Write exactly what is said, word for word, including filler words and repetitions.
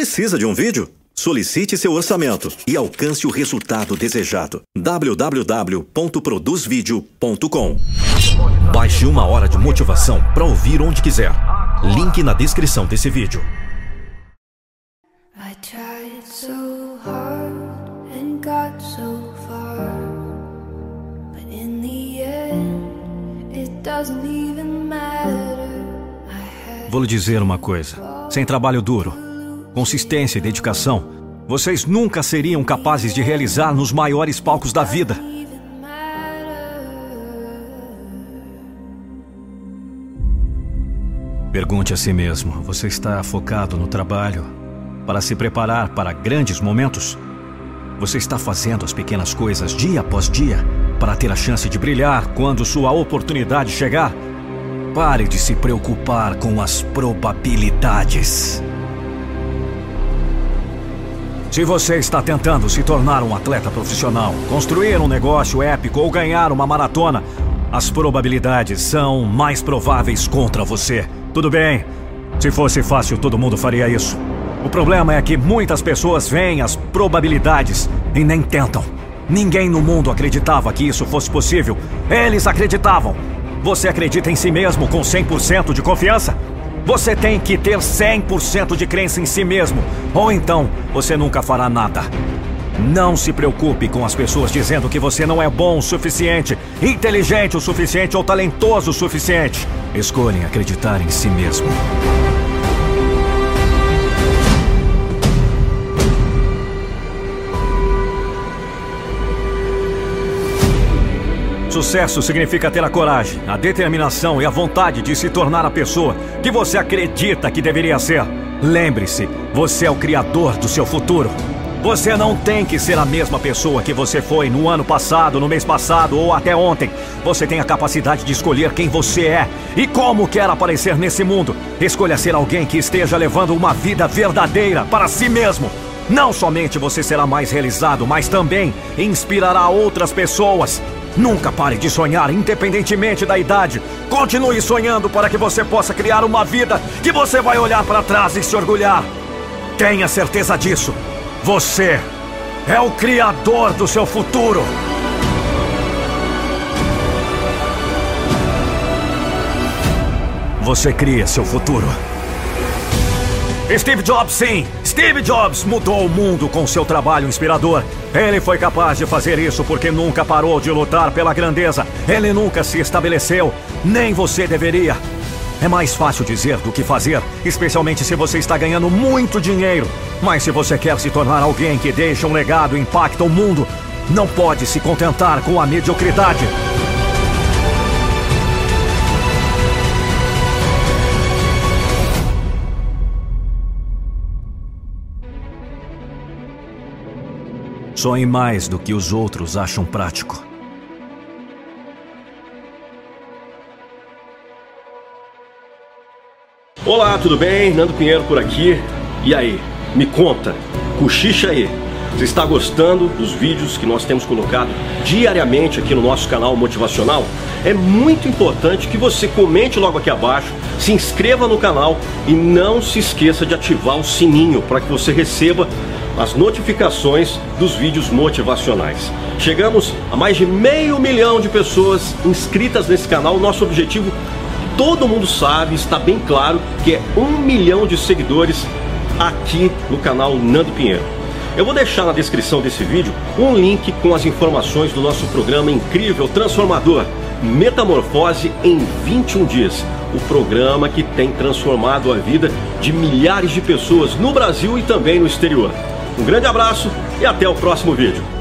Precisa de um vídeo? Solicite seu orçamento e alcance o resultado desejado. w w w ponto produz vídeo ponto com. Baixe uma hora de motivação para ouvir onde quiser. Link na descrição desse vídeo. I tried so hard and got so far, but in the end it doesn't even matter. Vou lhe dizer uma coisa. Sem trabalho duro, consistência e dedicação, vocês nunca seriam capazes de realizar nos maiores palcos da vida. Pergunte a si mesmo, você está focado no trabalho para se preparar para grandes momentos? Você está fazendo as pequenas coisas dia após dia para ter a chance de brilhar quando sua oportunidade chegar? Pare de se preocupar com as probabilidades. Se você está tentando se tornar um atleta profissional, construir um negócio épico ou ganhar uma maratona, as probabilidades são mais prováveis contra você. Tudo bem, se fosse fácil todo mundo faria isso. O problema é que muitas pessoas veem as probabilidades e nem tentam. Ninguém no mundo acreditava que isso fosse possível. Eles acreditavam. Você acredita em si mesmo com cem por cento de confiança? Você tem que ter cem por cento de crença em si mesmo, ou então você nunca fará nada. Não se preocupe com as pessoas dizendo que você não é bom o suficiente, inteligente o suficiente ou talentoso o suficiente. Escolhem acreditar em si mesmo. Sucesso significa ter a coragem, a determinação e a vontade de se tornar a pessoa que você acredita que deveria ser. Lembre-se, você é o criador do seu futuro. Você não tem que ser a mesma pessoa que você foi no ano passado, no mês passado ou até ontem. Você tem a capacidade de escolher quem você é e como quer aparecer nesse mundo. Escolha ser alguém que esteja levando uma vida verdadeira para si mesmo. Não somente você será mais realizado, mas também inspirará outras pessoas. Nunca pare de sonhar, independentemente da idade. Continue sonhando para que você possa criar uma vida que você vai olhar para trás e se orgulhar. Tenha certeza disso. Você é o criador do seu futuro. Você cria seu futuro. Steve Jobs, sim! Steve Jobs mudou o mundo com seu trabalho inspirador. Ele foi capaz de fazer isso porque nunca parou de lutar pela grandeza. Ele nunca se estabeleceu. Nem você deveria. É mais fácil dizer do que fazer, especialmente se você está ganhando muito dinheiro. Mas se você quer se tornar alguém que deixa um legado e impacta o mundo, não pode se contentar com a mediocridade. Sonhe mais do que os outros acham prático. Olá, tudo bem? Nando Pinheiro por aqui. E aí, me conta, cochicha aí. Você está gostando dos vídeos que nós temos colocado diariamente aqui no nosso canal motivacional? É muito importante que você comente logo aqui abaixo, se inscreva no canal e não se esqueça de ativar o sininho para que você receba as notificações dos vídeos motivacionais. Chegamos a mais de meio milhão de pessoas inscritas nesse canal. Nosso objetivo, todo mundo sabe, está bem claro, que é um milhão de seguidores aqui no canal Nando Pinheiro. Eu vou deixar na descrição desse vídeo um link com as informações do nosso programa incrível, transformador, Metamorfose em vinte e um dias. O programa que tem transformado a vida de milhares de pessoas no Brasil e também no exterior. Um grande abraço e até o próximo vídeo.